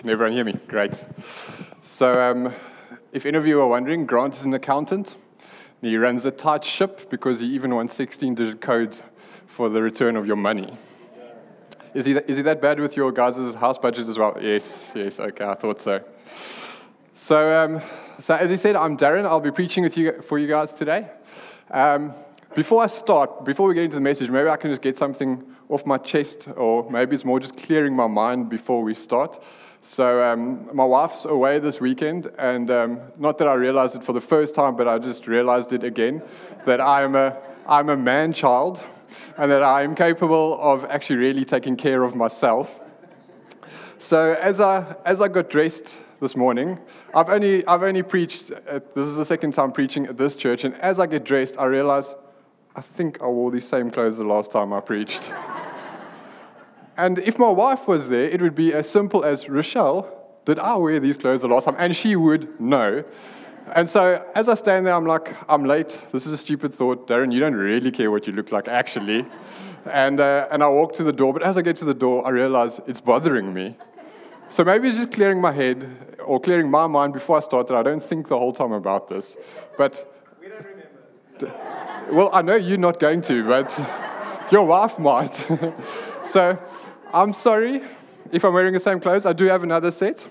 Can everyone hear me? Great. So, if any of you are wondering, Grant is an accountant. He runs a tight ship because he even wants 16-digit codes for the return of your money. Is he that bad with your guys' house budget as well? Yes, okay, I thought so. So as he said, I'm Darren. I'll be preaching for you guys today. Before we get into the message, maybe I can just get something off my chest, or maybe it's more just clearing my mind before we start. So my wife's away this weekend, and not that I realized it for the first time, but I just realized it again, that I'm a man-child, and that I am capable of actually really taking care of myself. So as I got dressed this morning, I've only preached. This is the second time preaching at this church, and as I get dressed, I realize I think I wore these same clothes the last time I preached. And if my wife was there, it would be as simple as, Rochelle, did I wear these clothes the last time? And she would know. And so as I stand there, I'm like, I'm late. This is a stupid thought. Darren, you don't really care what you look like, actually. And I walk to the door. But as I get to the door, I realize it's bothering me. So maybe it's just clearing my head or clearing my mind before I start that I don't think the whole time about this. But we don't remember. Well, I know you're not going to, but your wife might. So I'm sorry if I'm wearing the same clothes. I do have another set.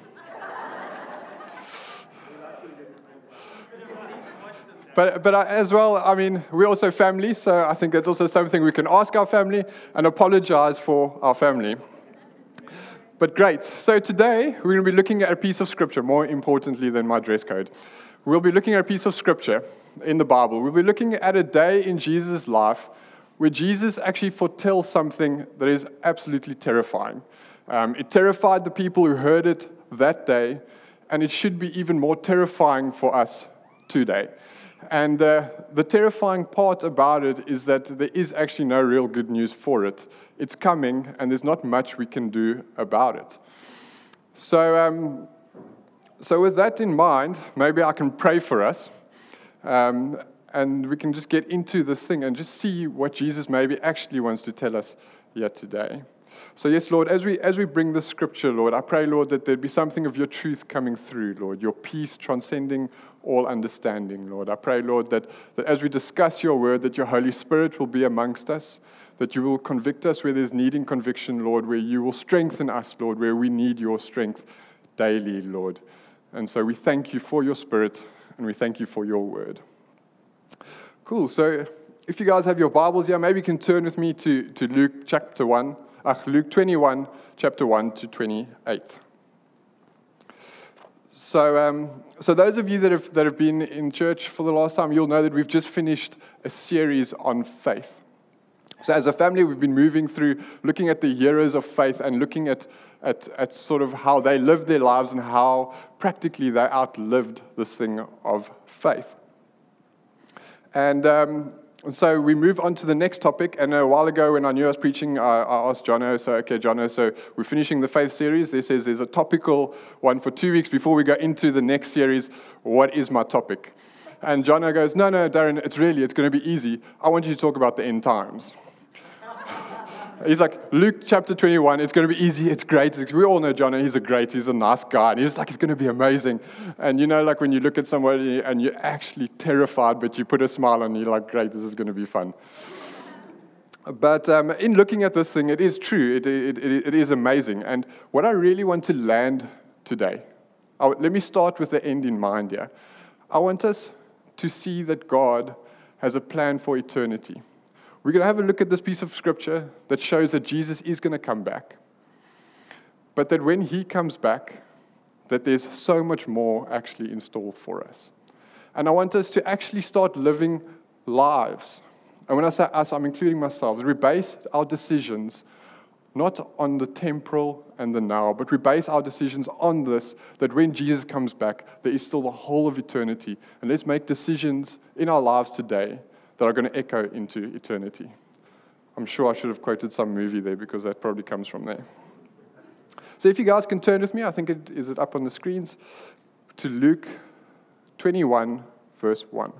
But as well, I mean, we're also family, so I think that's also something we can ask our family and apologize for our family. But great. So today, we're going to be looking at a piece of scripture, more importantly than my dress code. We'll be looking at a piece of scripture in the Bible. We'll be looking at a day in Jesus' life where Jesus actually foretells something that is absolutely terrifying. It terrified the people who heard it that day, and it should be even more terrifying for us today. And the terrifying part about it is that there is actually no real good news for it. It's coming, and there's not much we can do about it. So with that in mind, maybe I can pray for us, and we can just get into this thing and just see what Jesus maybe actually wants to tell us yet today. So yes, Lord, as we bring this scripture, Lord, I pray, Lord, that there'd be something of your truth coming through, Lord, your peace transcending all understanding, Lord. I pray, Lord, that as we discuss your word, that your Holy Spirit will be amongst us, that you will convict us where there's needing conviction, Lord, where you will strengthen us, Lord, where we need your strength daily, Lord. And so we thank you for your Spirit, and we thank you for your word. Cool. So if you guys have your Bibles here, maybe you can turn with me to Luke chapter 1. Luke 21, chapter 1 to 28. So those of you that have been in church for the last time, you'll know that we've just finished a series on faith. So as a family, we've been moving through looking at the heroes of faith and looking at sort of how they lived their lives and how practically they outlived this thing of faith. And so we move on to the next topic, and a while ago when I knew I was preaching, I asked Jono, so we're finishing the faith series. There's a topical one for 2 weeks before we go into the next series. What is my topic? And Jono goes, no, Darren, it's going to be easy. I want you to talk about the end times. He's like, Luke chapter 21, it's going to be easy, it's great. We all know Jono, he's a nice guy. And he's like, it's going to be amazing. And you know, like when you look at somebody and you're actually terrified, but you put a smile on, you're like, great, this is going to be fun. But in looking at this thing, it is true, it is amazing. And what I really want to land today, let me start with the end in mind here. I want us to see that God has a plan for eternity. We're going to have a look at this piece of scripture that shows that Jesus is going to come back. But that when he comes back, that there's so much more actually in store for us. And I want us to actually start living lives. And when I say us, I'm including myself. We base our decisions not on the temporal and the now, but we base our decisions on this, that when Jesus comes back, there is still the whole of eternity. And let's make decisions in our lives today that are going to echo into eternity. I'm sure I should have quoted some movie there because that probably comes from there. So if you guys can turn with me, I think is it up on the screens, to Luke 21, verse 1.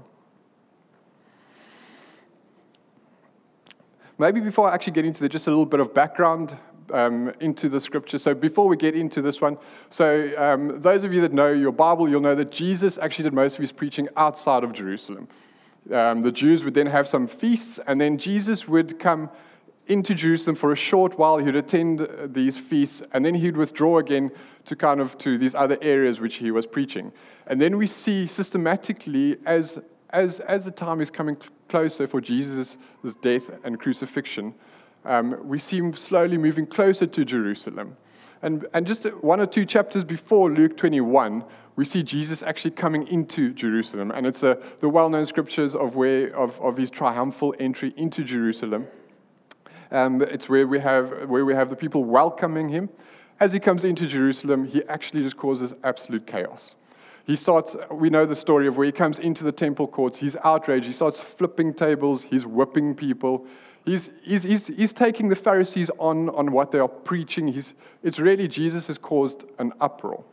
Maybe before I actually get into just a little bit of background into the scripture. So before we get into this one, those of you that know your Bible, you'll know that Jesus actually did most of his preaching outside of Jerusalem. The Jews would then have some feasts, and then Jesus would come into Jerusalem for a short while. He'd attend these feasts, and then he'd withdraw again to these other areas which he was preaching. And then we see systematically as the time is coming closer for Jesus' death and crucifixion, we see him slowly moving closer to Jerusalem. And just 1 or 2 chapters before Luke 21, we see Jesus actually coming into Jerusalem. And it's the well-known scriptures of his triumphal entry into Jerusalem. It's where we have the people welcoming him. As he comes into Jerusalem, he actually just causes absolute chaos. We know the story of where he comes into the temple courts. He's outraged. He starts flipping tables. He's whipping people. He's taking the Pharisees on what they are preaching. It's really Jesus has caused an uproar.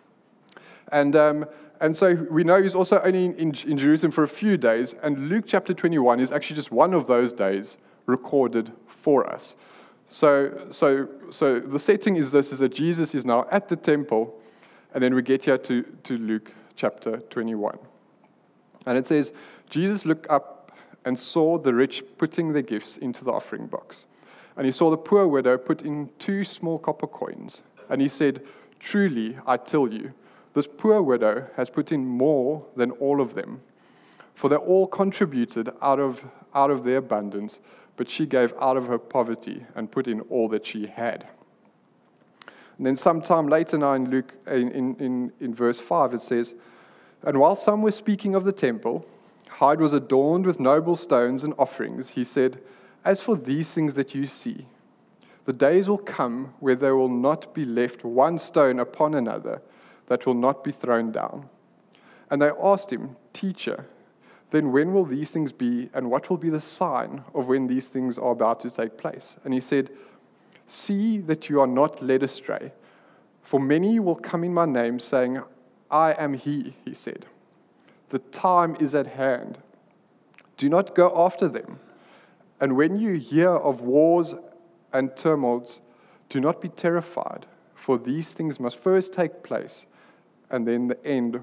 And so we know he's also only in Jerusalem for a few days. And Luke chapter 21 is actually just one of those days recorded for us. So the setting is that Jesus is now at the temple. And then we get here to Luke chapter 21. And it says, Jesus looked up and saw the rich putting their gifts into the offering box. And he saw the poor widow put in 2 small copper coins. And he said, truly, I tell you, this poor widow has put in more than all of them. For they all contributed out of their abundance, but she gave out of her poverty and put in all that she had. And then sometime later now in Luke, in verse 5, it says, and while some were speaking of the temple, how it was adorned with noble stones and offerings, he said, as for these things that you see, the days will come where there will not be left one stone upon another that will not be thrown down. And they asked him, Teacher, then when will these things be, and what will be the sign of when these things are about to take place? And he said, see that you are not led astray, for many will come in my name, saying, I am he said. The time is at hand. Do not go after them. And when you hear of wars and tumults, do not be terrified, for these things must first take place, and then the end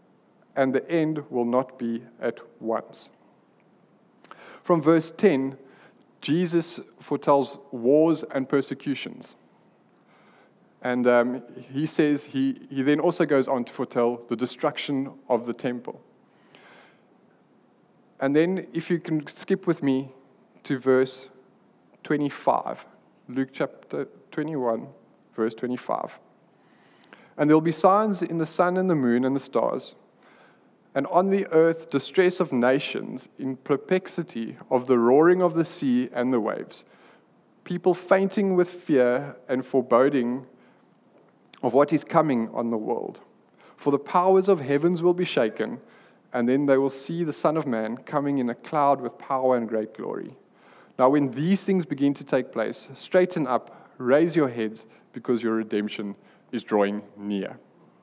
will not be at once. From verse 10, Jesus foretells wars and persecutions. And he says, he then also goes on to foretell the destruction of the temple. And then if you can skip with me to verse 25, Luke chapter 21, verse 25. And there will be signs in the sun and the moon and the stars, and on the earth distress of nations, in perplexity of the roaring of the sea and the waves, people fainting with fear and foreboding of what is coming on the world. For the powers of heavens will be shaken, and then they will see the Son of Man coming in a cloud with power and great glory. Now when these things begin to take place, straighten up, raise your heads, because your redemption is drawing near.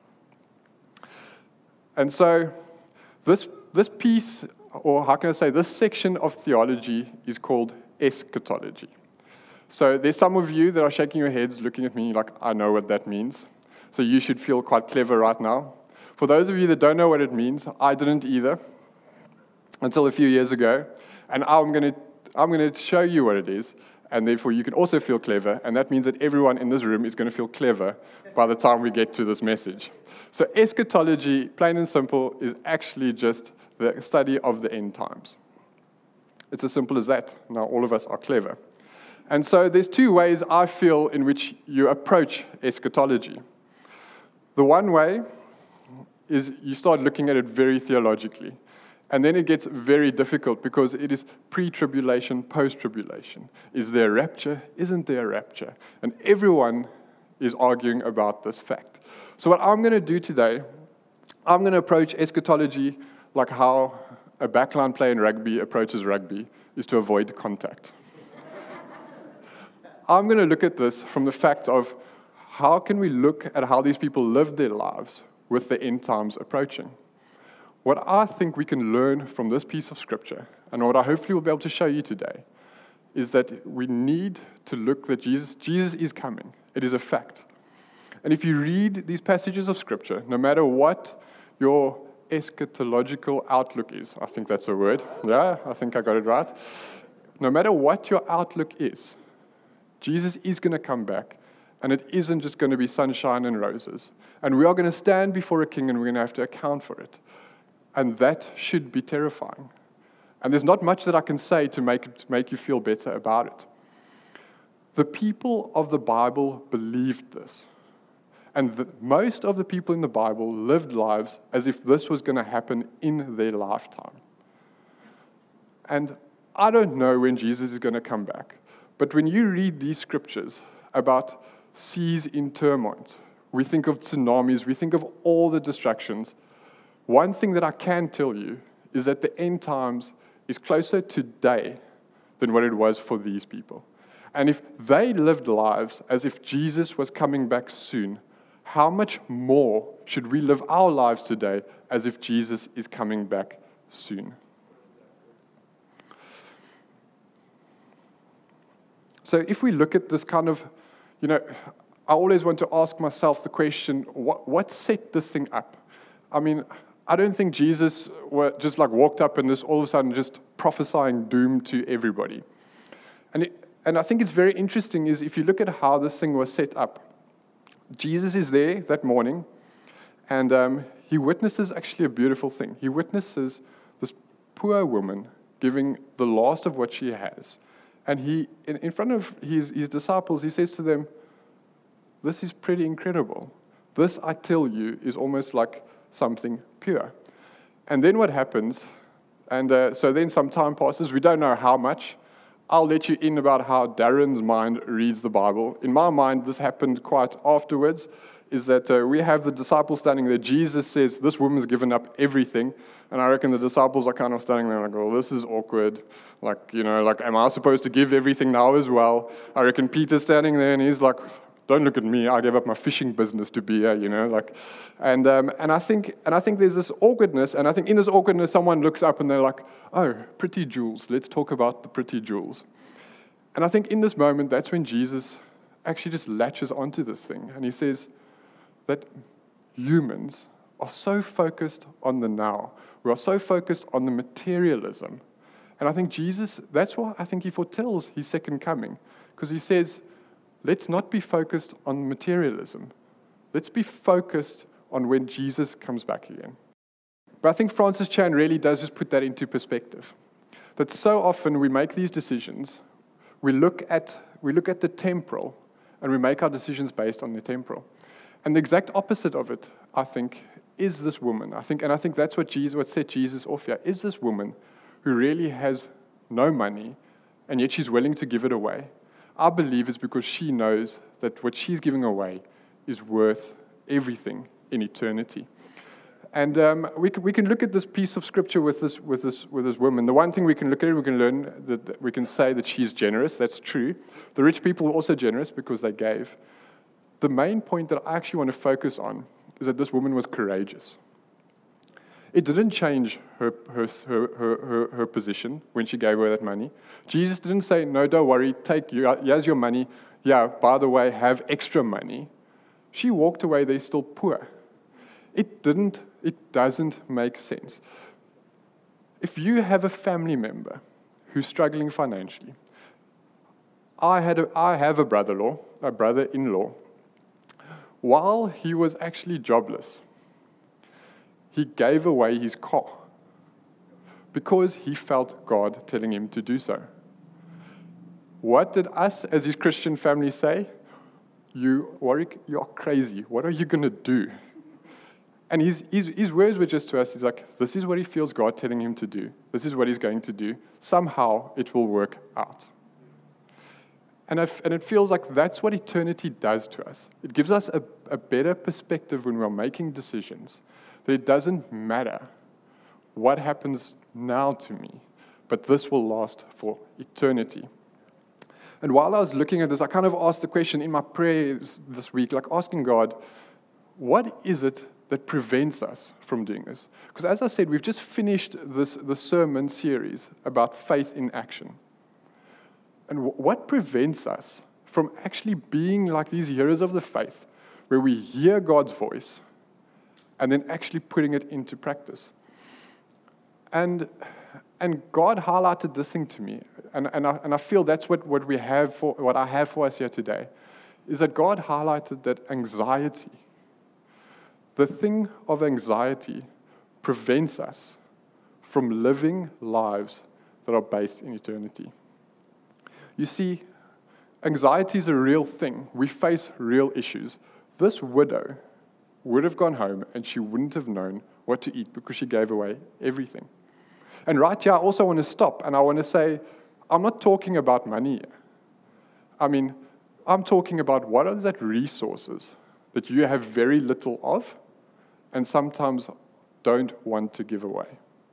And so this piece, or how can I say, this section of theology is called eschatology. So there's some of you that are shaking your heads, looking at me like, I know what that means. So you should feel quite clever right now. For those of you that don't know what it means, I didn't either until a few years ago. And I'm going to show you what it is, and therefore you can also feel clever, and that means that everyone in this room is going to feel clever by the time we get to this message. So eschatology, plain and simple, is actually just the study of the end times. It's as simple as that. Now all of us are clever. And so there's 2 ways I feel in which you approach eschatology. The one way is you start looking at it very theologically. And then it gets very difficult because it is pre-tribulation, post-tribulation. Is there a rapture? Isn't there a rapture? And everyone is arguing about this fact. So what I'm going to do today, I'm going to approach eschatology like how a backline player in rugby approaches rugby, is to avoid contact. I'm going to look at this from the fact of how can we look at how these people lived their lives with the end times approaching. What I think we can learn from this piece of scripture, and what I hopefully will be able to show you today, is that we need to look that Jesus is coming. It is a fact. And if you read these passages of Scripture, no matter what your eschatological outlook is, I think that's a word. Yeah, I think I got it right. No matter what your outlook is, Jesus is going to come back, and it isn't just going to be sunshine and roses. And we are going to stand before a king, and we're going to have to account for it. And that should be terrifying. And there's not much that I can say to make you feel better about it. The people of the Bible believed this. And most of the people in the Bible lived lives as if this was going to happen in their lifetime. And I don't know when Jesus is going to come back. But when you read these scriptures about seas in turmoil, we think of tsunamis, we think of all the distractions. One thing that I can tell you is that the end times is closer today than what it was for these people. And if they lived lives as if Jesus was coming back soon, how much more should we live our lives today as if Jesus is coming back soon? So if we look at this kind of, I always want to ask myself the question, what set this thing up? I mean, I don't think Jesus just walked up and just all of a sudden just prophesying doom to everybody. And I think it's very interesting is if you look at how this thing was set up, Jesus is there that morning, and he witnesses actually a beautiful thing. He witnesses this poor woman giving the last of what she has. And he, in front of his disciples, he says to them, this is pretty incredible. This, I tell you, is almost like something pure. And then what happens, and so then some time passes, we don't know how much. I'll let you in about how Darren's mind reads the Bible. In my mind, this happened quite afterwards, is that we have the disciples standing there. Jesus says, this woman's given up everything. And I reckon the disciples are kind of standing there like, well, this is awkward. Am I supposed to give everything now as well? I reckon Peter's standing there and he's like, don't look at me. I gave up my fishing business to be here, And I think there's this awkwardness, and I think in this awkwardness, someone looks up and they're like, oh, pretty jewels. Let's talk about the pretty jewels. And I think in this moment, that's when Jesus actually just latches onto this thing, and he says that humans are so focused on the now. We are so focused on the materialism. And I think Jesus, that's why I think he foretells his second coming, because he says, let's not be focused on materialism. Let's be focused on when Jesus comes back again. But I think Francis Chan really does just put that into perspective. That so often we make these decisions, we look at the temporal, and we make our decisions based on the temporal. And the exact opposite of it, I think, is this woman. I think that's what set Jesus off here, is this woman who really has no money, and yet she's willing to give it away. I believe it's because she knows that what she's giving away is worth everything in eternity. And we can look at this piece of scripture with this woman. The one thing we can look at it, we can learn that we can say that she's generous. That's true. The rich people were also generous because they gave. The main point that I actually want to focus on is that this woman was courageous. It didn't change her position when she gave away that money. Jesus didn't say, no, don't worry, here's your money. Yeah, by the way, have extra money. She walked away, they're still poor. It doesn't make sense. If you have a family member who's struggling financially, I have a brother-in-law. While he was actually jobless, he gave away his car because he felt God telling him to do so. What did us as his Christian family say? Warwick, you're crazy. What are you going to do? And his words were just to us, he's like, this is what he feels God telling him to do. This is what he's going to do. Somehow it will work out. And it feels like that's what eternity does to us. It gives us a better perspective when we're making decisions. That it doesn't matter what happens now to me, but this will last for eternity. And while I was looking at this, I kind of asked the question in my prayers this week, like asking God, what is it that prevents us from doing this? Because as I said, we've just finished the sermon series about faith in action. And what prevents us from actually being like these heroes of the faith, where we hear God's voice and then actually putting it into practice? And God highlighted this thing to me, and I feel that's what I have for us here today, is that God highlighted that anxiety, the thing of anxiety, prevents us from living lives that are based in eternity. You see, anxiety is a real thing. We face real issues. This widow would have gone home and she wouldn't have known what to eat because she gave away everything. And right here, I also want to stop and I want to say, I'm not talking about money here. I mean, I'm talking about what are that resources that you have very little of and sometimes don't want to give away.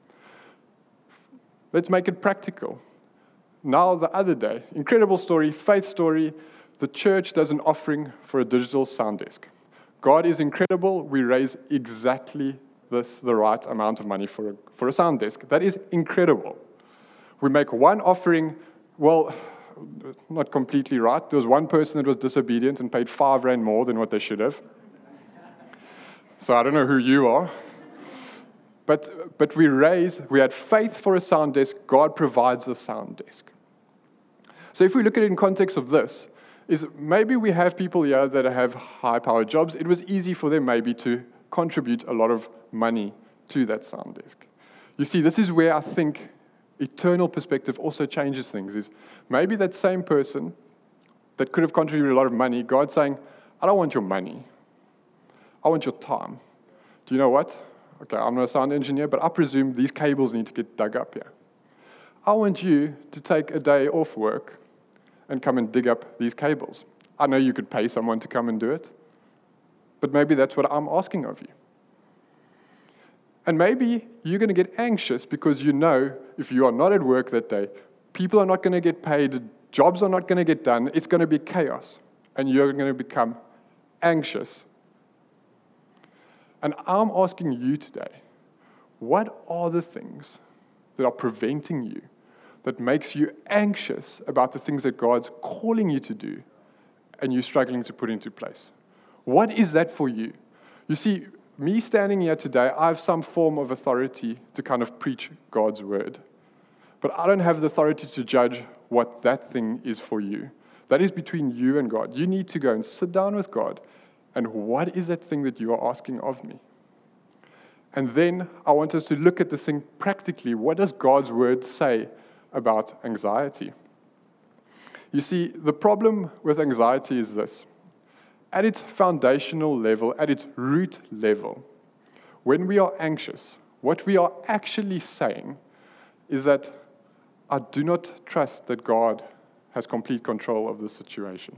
Let's make it practical. Now, the other day, incredible story, faith story, the church does an offering for a digital sound desk. God is incredible. We raise exactly the right amount of money for a sound desk. That is incredible. We make one offering, well, not completely right. There was one person that was disobedient and paid 5 rand more than what they should have. So I don't know who you are. But we had faith for a sound desk. God provides the sound desk. So if we look at it in context of this, is maybe we have people here that have high-powered jobs. It was easy for them maybe to contribute a lot of money to that sound desk. You see, this is where I think eternal perspective also changes things. Is maybe that same person that could have contributed a lot of money, God's saying, I don't want your money. I want your time. Do you know what? Okay, I'm not a sound engineer, but I presume these cables need to get dug up here. I want you to take a day off work and come and dig up these cables. I know you could pay someone to come and do it, but maybe that's what I'm asking of you. And maybe you're going to get anxious because you know if you are not at work that day, people are not going to get paid, jobs are not going to get done, it's going to be chaos, and you're going to become anxious. And I'm asking you today, what are the things that are preventing you, that makes you anxious about the things that God's calling you to do and you're struggling to put into place? What is that for you? You see, me standing here today, I have some form of authority to kind of preach God's word. But I don't have the authority to judge what that thing is for you. That is between you and God. You need to go and sit down with God. And what is that thing that you are asking of me? And then I want us to look at this thing practically. What does God's word say about anxiety? You see, the problem with anxiety is this. At its foundational level, at its root level, when we are anxious, what we are actually saying is that I do not trust that God has complete control of the situation.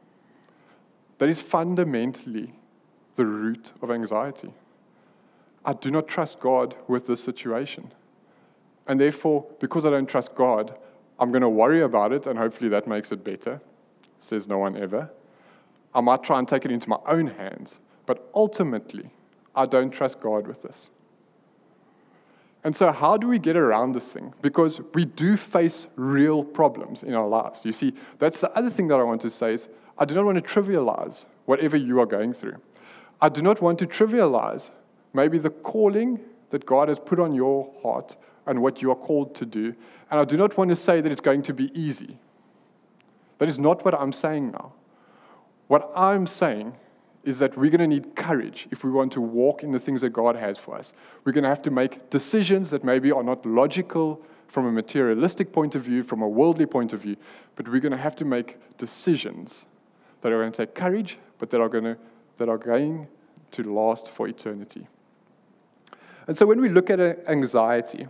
That is fundamentally the root of anxiety. I do not trust God with this situation. And therefore, because I don't trust God, I'm going to worry about it, and hopefully that makes it better, says no one ever. I might try and take it into my own hands, but ultimately, I don't trust God with this. And so how do we get around this thing? Because we do face real problems in our lives. You see, that's the other thing that I want to say is, I do not want to trivialize whatever you are going through. I do not want to trivialize maybe the calling that God has put on your heart and what you are called to do. And I do not want to say that it's going to be easy. That is not what I'm saying now. What I'm saying is that we're going to need courage if we want to walk in the things that God has for us. We're going to have to make decisions that maybe are not logical from a materialistic point of view, from a worldly point of view, but we're going to have to make decisions that are going to take courage, but that are going to last for eternity. And so when we look at anxiety,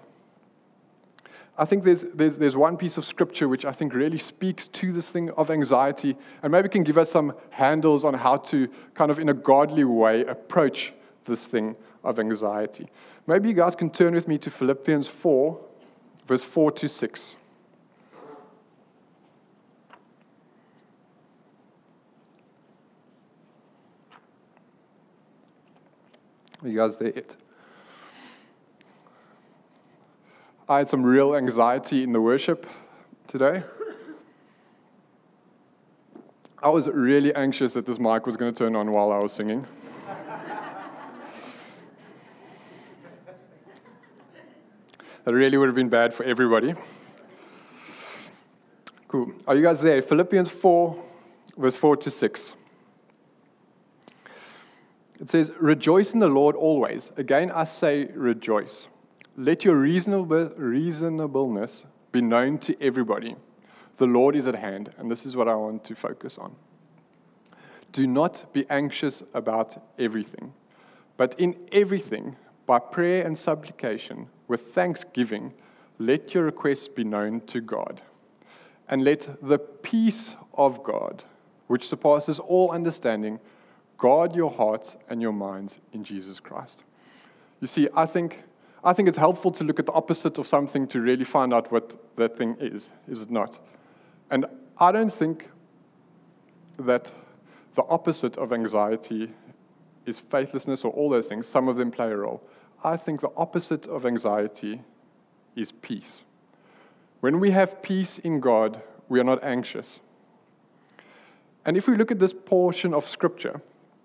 I think there's one piece of scripture which I think really speaks to this thing of anxiety and maybe can give us some handles on how to kind of in a godly way approach this thing of anxiety. Maybe you guys can turn with me to Philippians 4, verse 4 to 6. Are you guys there yet? I had some real anxiety in the worship today. I was really anxious that this mic was going to turn on while I was singing. That really would have been bad for everybody. Cool. Are you guys there? Philippians 4, verse 4 to 6. It says, "Rejoice in the Lord always. Again, I say rejoice. Let your reasonableness be known to everybody. The Lord is at hand." And this is what I want to focus on. "Do not be anxious about everything, but in everything, by prayer and supplication, with thanksgiving, let your requests be known to God. And let the peace of God, which surpasses all understanding, guard your hearts and your minds in Jesus Christ." You see, I think it's helpful to look at the opposite of something to really find out what that thing is it not? And I don't think that the opposite of anxiety is faithlessness or all those things. Some of them play a role. I think the opposite of anxiety is peace. When we have peace in God, we are not anxious. And if we look at this portion of Scripture,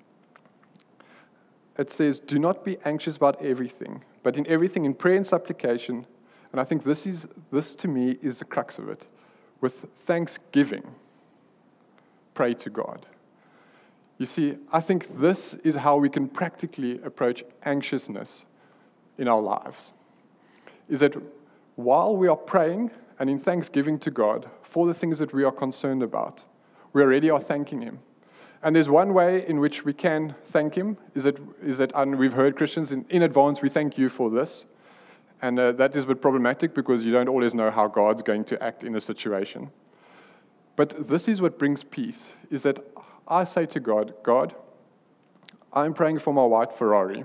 it says, "Do not be anxious about everything, but in everything in prayer and supplication." And I think this to me is the crux of it. With thanksgiving, pray to God. You see, I think this is how we can practically approach anxiousness in our lives. Is that while we are praying and in thanksgiving to God for the things that we are concerned about, we already are thanking Him. And there's one way in which we can thank Him, is that and we've heard Christians in advance, we thank you for this. And that is a bit problematic because you don't always know how God's going to act in a situation. But this is what brings peace, is that I say to God, "God, I'm praying for my white Ferrari.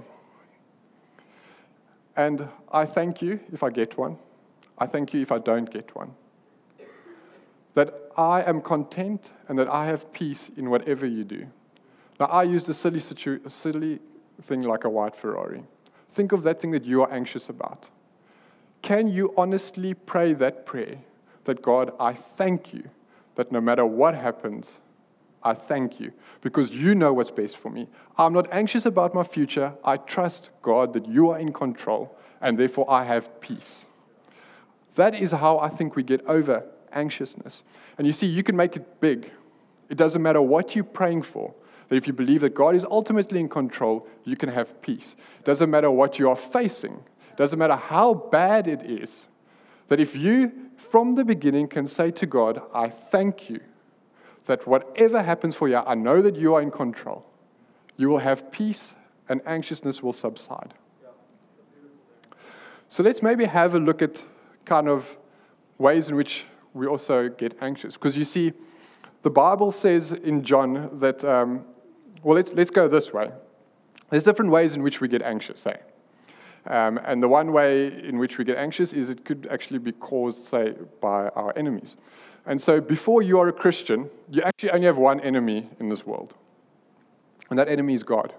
And I thank you if I get one. I thank you if I don't get one. That I am content and that I have peace in whatever you do." Now, I used a silly thing like a white Ferrari. Think of that thing that you are anxious about. Can you honestly pray that prayer? That, "God, I thank you that no matter what happens, I thank you because you know what's best for me. I'm not anxious about my future. I trust, God, that you are in control, and therefore I have peace." That is how I think we get over anxiousness. And you see, you can make it big. It doesn't matter what you're praying for. That if you believe that God is ultimately in control, you can have peace. It doesn't matter what you are facing. It doesn't matter how bad it is. That if you, from the beginning, can say to God, "I thank you that whatever happens for you, I know that you are in control," you will have peace and anxiousness will subside. So let's maybe have a look at kind of ways in which we also get anxious. Because you see, the Bible says in John that, let's go this way. There's different ways in which we get anxious, say. And the one way in which we get anxious is it could actually be caused, say, by our enemies. And so before you are a Christian, you actually only have one enemy in this world. And that enemy is God.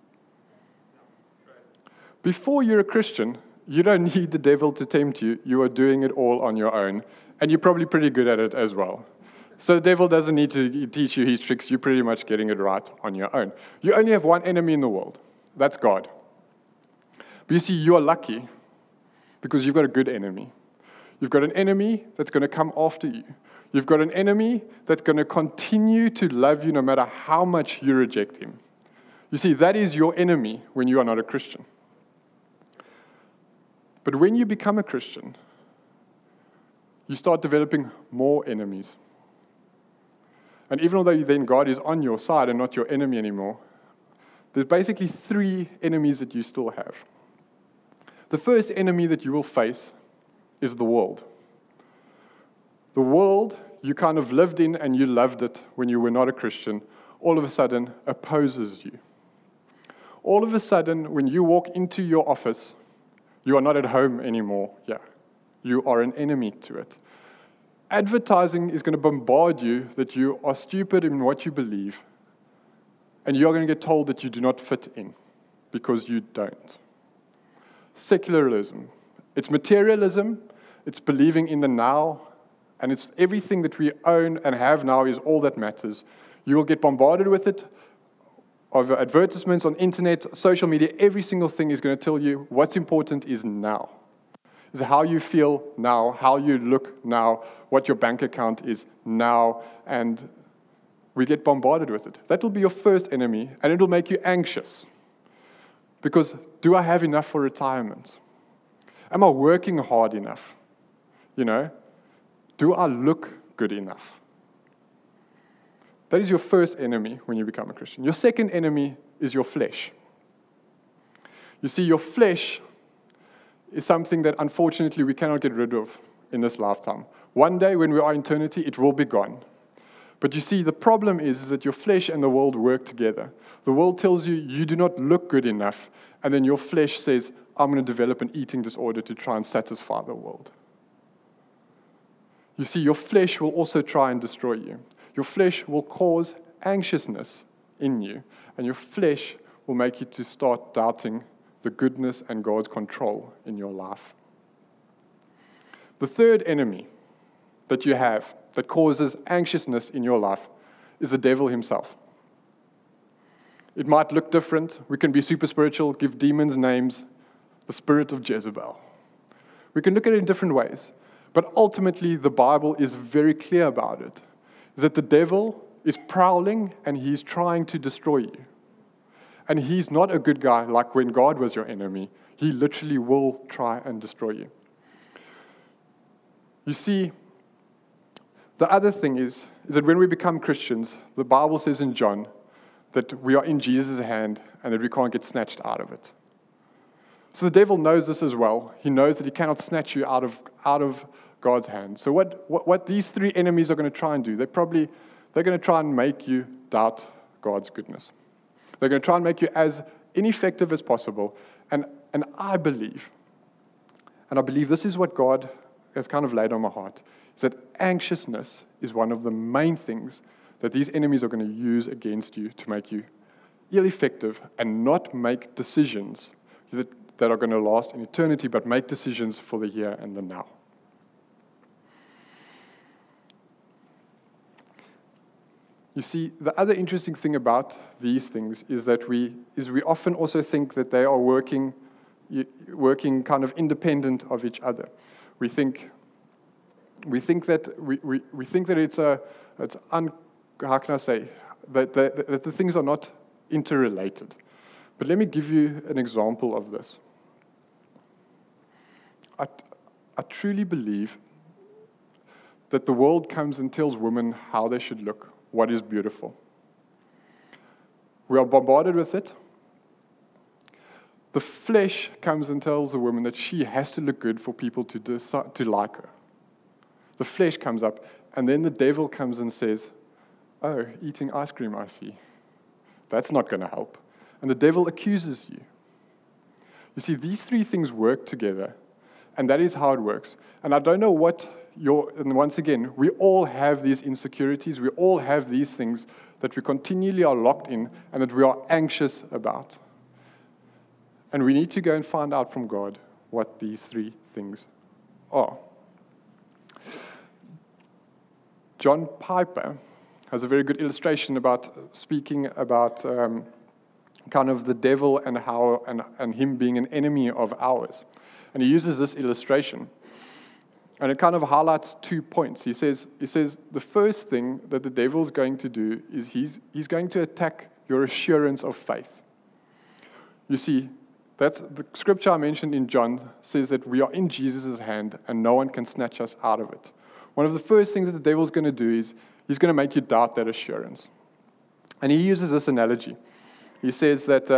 Before you're a Christian, you don't need the devil to tempt you. You are doing it all on your own. And you're probably pretty good at it as well. So the devil doesn't need to teach you his tricks. You're pretty much getting it right on your own. You only have one enemy in the world. That's God. But you see, you are lucky because you've got a good enemy. You've got an enemy that's going to come after you. You've got an enemy that's going to continue to love you no matter how much you reject him. You see, that is your enemy when you are not a Christian. But when you become a Christian, you start developing more enemies. And even though then God is on your side and not your enemy anymore, there's basically 3 enemies that you still have. The first enemy that you will face is the world. The world you kind of lived in and you loved it when you were not a Christian, all of a sudden opposes you. All of a sudden, when you walk into your office, you are not at home anymore. Yeah, you are an enemy to it. Advertising is going to bombard you that you are stupid in what you believe, and you're going to get told that you do not fit in because you don't. Secularism. It's materialism, it's believing in the now, and it's everything that we own and have now is all that matters. You will get bombarded with it, of advertisements on internet, social media. Every single thing is going to tell you what's important is now. Is how you feel now, how you look now, what your bank account is now, and we get bombarded with it. That will be your first enemy, and it will make you anxious. Because do I have enough for retirement? Am I working hard enough? Do I look good enough? That is your first enemy when you become a Christian. Your second enemy is your flesh. You see, your flesh is something that unfortunately we cannot get rid of in this lifetime. One day when we are in eternity, it will be gone. But you see, the problem is that your flesh and the world work together. The world tells you you do not look good enough, and then your flesh says, I'm going to develop an eating disorder to try and satisfy the world. You see, your flesh will also try and destroy you. Your flesh will cause anxiousness in you, and your flesh will make you to start doubting the goodness and God's control in your life. The third enemy that you have that causes anxiousness in your life is the devil himself. It might look different. We can be super spiritual, give demons names, the spirit of Jezebel. We can look at it in different ways, but ultimately the Bible is very clear about it. Is that the devil is prowling and he's trying to destroy you. And he's not a good guy like when God was your enemy. He literally will try and destroy you. You see, the other thing is that when we become Christians, the Bible says in John that we are in Jesus' hand and that we can't get snatched out of it. So the devil knows this as well. He knows that he cannot snatch you out of God's hand. So what these three enemies are going to try and do, they're going to try and make you doubt God's goodness. They're going to try and make you as ineffective as possible. And I believe this is what God has kind of laid on my heart, is that anxiousness is one of the main things that these enemies are going to use against you to make you ineffective and not make decisions that are going to last in eternity, but make decisions for the here and the now. You see, the other interesting thing about these things is that we often also think that they are working kind of independent of each other. We think that how can I say that the things are not interrelated. But let me give you an example of this. I truly believe that the world comes and tells women how they should look, what is beautiful. We are bombarded with it. The flesh comes and tells a woman that she has to look good for people to like her. The flesh comes up, and then the devil comes and says, oh, eating ice cream, I see. That's not going to help. And the devil accuses you. You see, these three things work together, and that is how it works. And I don't know and once again, we all have these insecurities, we all have these things that we continually are locked in and that we are anxious about. And we need to go and find out from God what these three things are. John Piper has a very good illustration about speaking about kind of the devil and how and him being an enemy of ours. And he uses this illustration. And it kind of highlights 2 points. He says the first thing that the devil's going to do is he's going to attack your assurance of faith. You see, that's the scripture I mentioned in John says that we are in Jesus' hand and no one can snatch us out of it. One of the first things that the devil's going to do is he's going to make you doubt that assurance. And he uses this analogy. He says that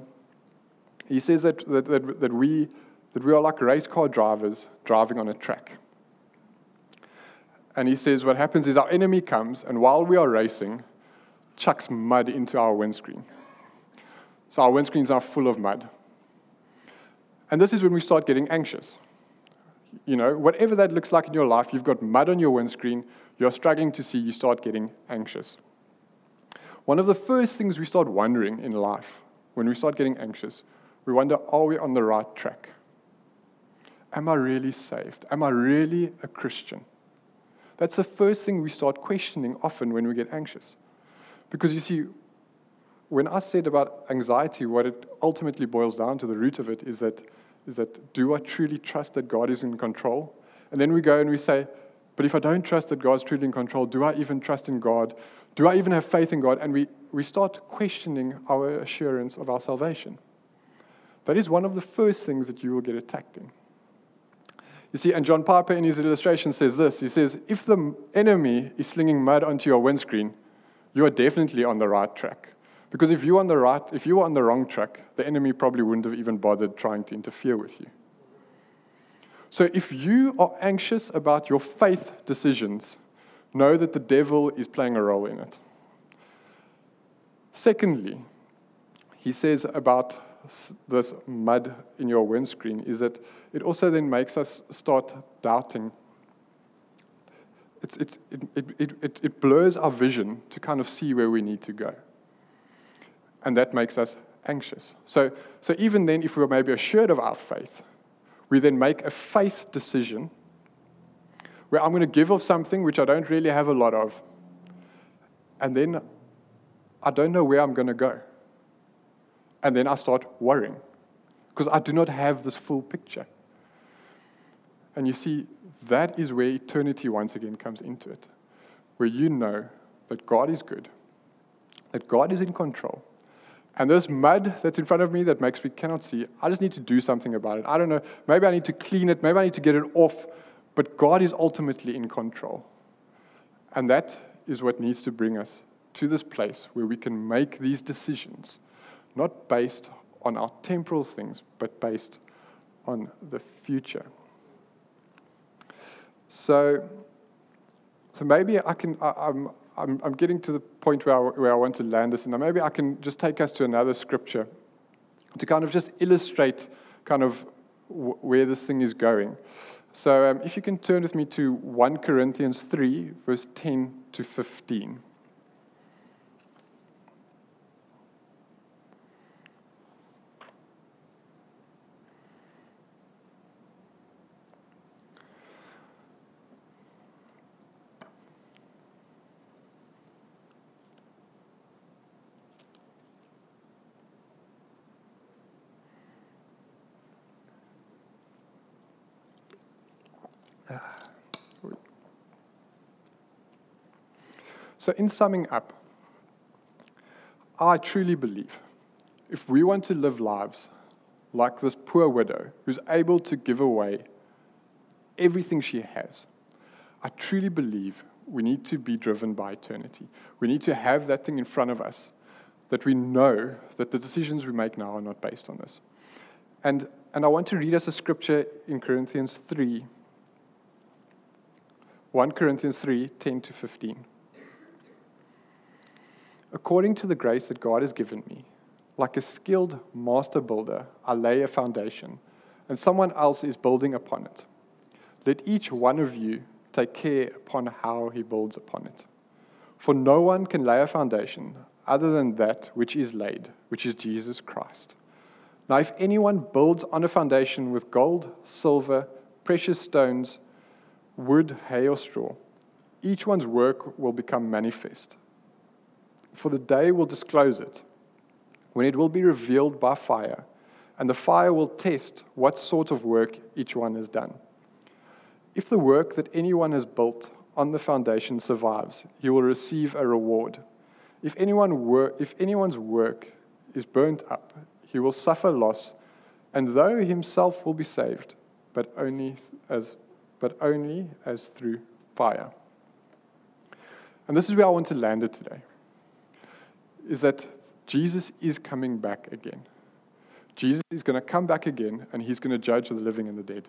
we are like race car drivers driving on a track. And he says what happens is our enemy comes, and while we are racing, chucks mud into our windscreen. So our windscreens are full of mud. And this is when we start getting anxious. You know, whatever that looks like in your life, you've got mud on your windscreen, you're struggling to see, you start getting anxious. One of the first things we start wondering in life, when we start getting anxious, we wonder, are we on the right track? Am I really saved? Am I really a Christian? That's the first thing we start questioning often when we get anxious. Because you see, when I said about anxiety, what it ultimately boils down to, the root of it is that do I truly trust that God is in control? And then we go and we say, but if I don't trust that God's truly in control, do I even trust in God? Do I even have faith in God? And we start questioning our assurance of our salvation. That is one of the first things that you will get attacked in. You see, and John Piper in his illustration says this. He says, if the enemy is slinging mud onto your windscreen, you are definitely on the right track. Because if you were on the wrong track, the enemy probably wouldn't have even bothered trying to interfere with you. So if you are anxious about your faith decisions, know that the devil is playing a role in it. Secondly, he says about this mud in your windscreen is that it also then makes us start doubting. It blurs our vision to kind of see where we need to go. And that makes us anxious. So even then, if we were maybe assured of our faith, we then make a faith decision where I'm going to give of something which I don't really have a lot of, and then I don't know where I'm going to go. And then I start worrying because I do not have this full picture. And you see, that is where eternity once again comes into it, where you know that God is good, that God is in control. And this mud that's in front of me that makes me cannot see, I just need to do something about it. I don't know, maybe I need to clean it, maybe I need to get it off, but God is ultimately in control. And that is what needs to bring us to this place where we can make these decisions, not based on our temporal things, but based on the future. So maybe I can. I'm getting to the point where I want to land this, and maybe I can just take us to another scripture to kind of just illustrate kind of where this thing is going. So if you can turn with me to 1 Corinthians 3, verse 10 to 15. So in summing up, I truly believe if we want to live lives like this poor widow who's able to give away everything she has, I truly believe we need to be driven by eternity. We need to have that thing in front of us that we know that the decisions we make now are not based on this. And I want to read us a scripture in Corinthians 3, 1 Corinthians 3, 10 to 15. According to the grace that God has given me, like a skilled master builder, I lay a foundation, and someone else is building upon it. Let each one of you take care upon how he builds upon it. For no one can lay a foundation other than that which is laid, which is Jesus Christ. Now, if anyone builds on a foundation with gold, silver, precious stones, wood, hay, or straw, each one's work will become manifest. For the day will disclose it, when it will be revealed by fire, and the fire will test what sort of work each one has done. If the work that anyone has built on the foundation survives, he will receive a reward. If anyone's work is burnt up, he will suffer loss, and though himself will be saved, but only as through fire. And this is where I want to land it today, is that Jesus is coming back again. Jesus is going to come back again, and he's going to judge the living and the dead.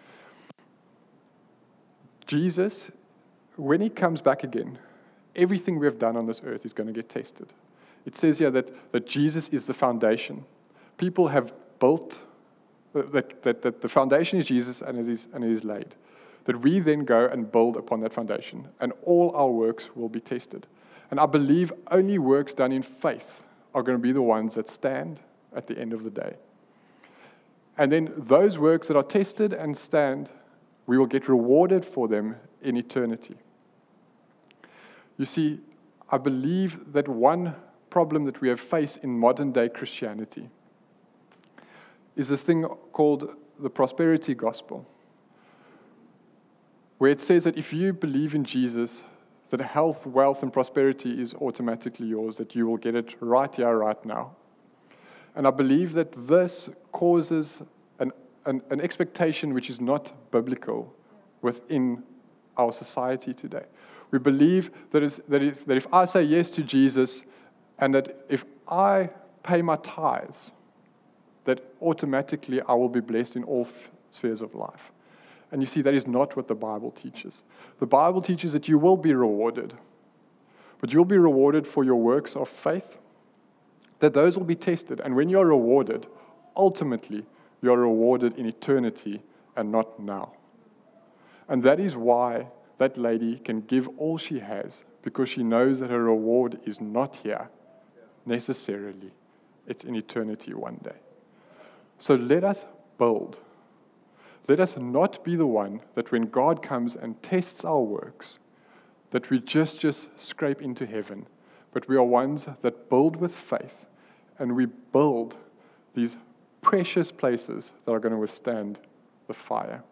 Jesus, when he comes back again, everything we have done on this earth is going to get tested. It says here that Jesus is the foundation. People have built, that the foundation is Jesus and it is laid. That we then go and build upon that foundation, and all our works will be tested. And I believe only works done in faith are going to be the ones that stand at the end of the day. And then those works that are tested and stand, we will get rewarded for them in eternity. You see, I believe that one problem that we have faced in modern day Christianity is this thing called the prosperity gospel, where it says that if you believe in Jesus, that health, wealth, and prosperity is automatically yours, that you will get it right here, right now. And I believe that this causes an expectation which is not biblical within our society today. We believe that if I say yes to Jesus, and that if I pay my tithes, that automatically I will be blessed in all spheres of life. And you see, that is not what the Bible teaches. The Bible teaches that you will be rewarded, but you'll be rewarded for your works of faith, that those will be tested. And when you're rewarded, ultimately, you're rewarded in eternity and not now. And that is why that lady can give all she has, because she knows that her reward is not here necessarily. It's in eternity one day. So let us build. Let us not be the one that when God comes and tests our works, that we just scrape into heaven, but we are ones that build with faith, and we build these precious places that are going to withstand the fire.